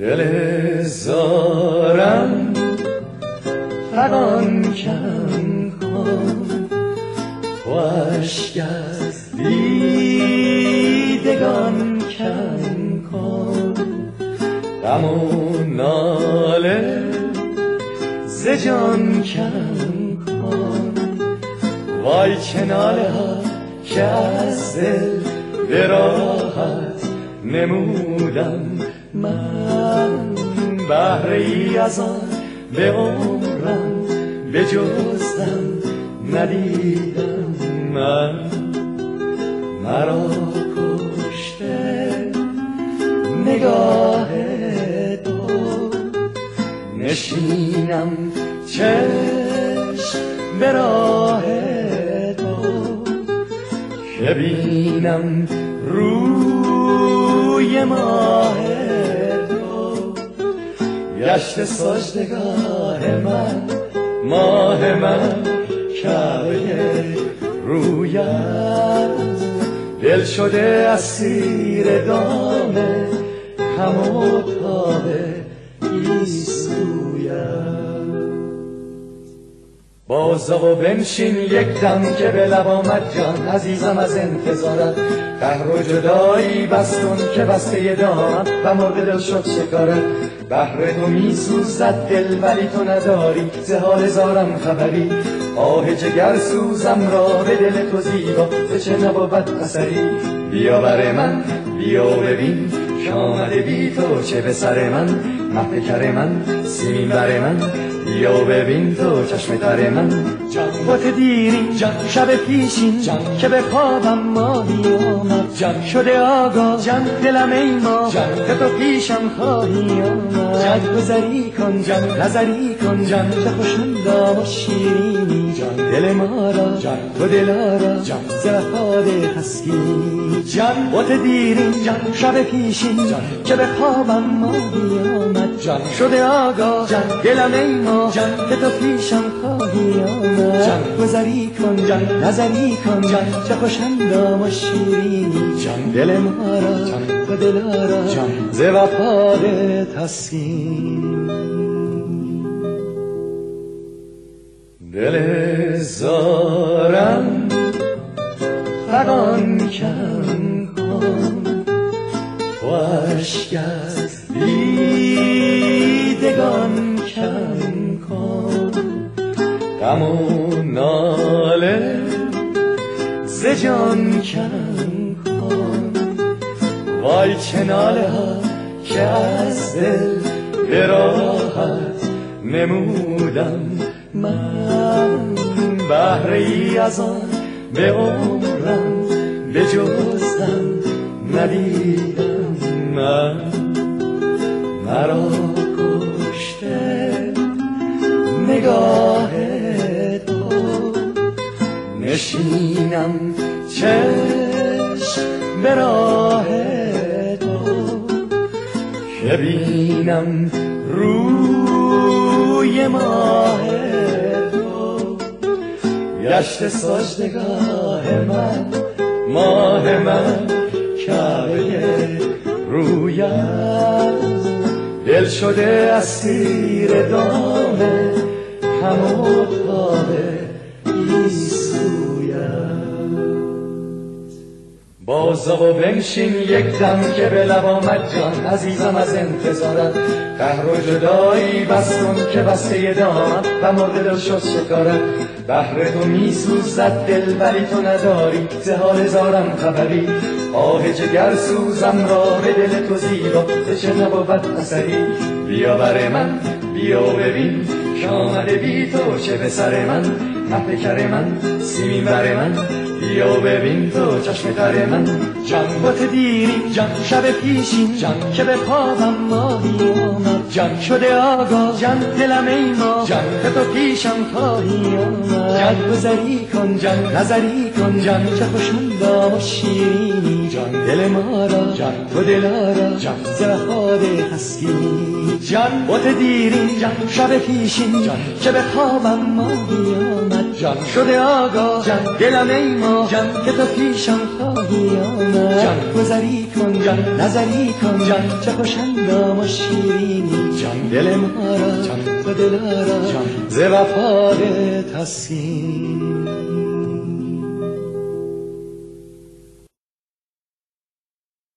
دل زارم فغان کن خوشگ از دیدگان کم کن غم و ناله ز جان کم کن وای چه ناله ها که از دل به راحت نمودم من بهره ای از آن به عمرم بجستم ندیدم من مرا کشته نگاه تو نشینم چشم به راه تو که بینم روی ماه تو گشت سجدگاه من ماه من کعبه رویت دل شده اسیر دام غم و تاب گیسویت بازا و بنشین یک دم که به لب آمد جان عزیزم از انتظارت قهر و جدایی بستون که بسته دامم و مرد دل شد شکارت بهر تو می سوزد دل ولی تو نداری ز حال زارم خبری آه جگر سوزم را به دل تو زیبا ز چه نبود اثری بیا بر من بیا ببین شامده بی تو چه به سر من مه کر من سیمین بر من بیا ببین تو چشم تر من بات دیرین شب پیشین که به خوابم ماهی آمد شده آگاه دلم ای ماه که تو پیشم خواهی آمد گذری کن نظری کن چه خوشندام و شیرینی دل ما را تو دلارا زفاد تسکینی بات دیرین شب پیشین که به خوابم ماهی آمد شده آگاه دلم ای ماه که تو پیشم خواهی آمد گذری کن نظری کن چه خوشندام و شیرینی دل ما را تو دلارا ز وفاد تسکین دل زارم فغان کن خوشگ از دیدگان کم کن غم و ناله ز جان کم کن وای چه ناله ها که از دل به راحت نمودم من بهره ای از آن به عمرم بجستم ندیدم من مرا کشته نگاه تو نشینم چشم به راه تو که بینم روی ماه تو گشت سجدگاه من ماه من کعبه رویت دل شده اسیر دام غم و تاب گیسویت بازا و بنشین یک دم که به لب آمد جان عزیزم از انتظارت قهر و جدایی بستون که بسته دامم و مرد دل شد شکارت بهر تو می سوزد دل ولی تو نداری ز حال زارم خبری آه جگر سوزم را به دل تو زیبا ز چه نبود اثری بیا بر من بیا ببین شامده بی تو چه به سر من مه کر من سیمین بر من بیا ببین تو چشم تر من بات دیرین شب پیشین که به خوابم ماهی آمد شده آگاه دلم ای ماه که تو پیشم خواهی آمد گذری کن نظری کن چه خوشندام و شیرینی دل ما را تو دلارا ز وفاد تسکینی بات دیرین شب پیشین که به خوابم ماهی آمد شده آگاه دلم ای ماه ما جان که تو پیشم خواهی آمد جان گذری کن جان نظری کن جان چه خوش اندام و شیرینی جان دل ما را جان و دلارا جان ز وفای تسکین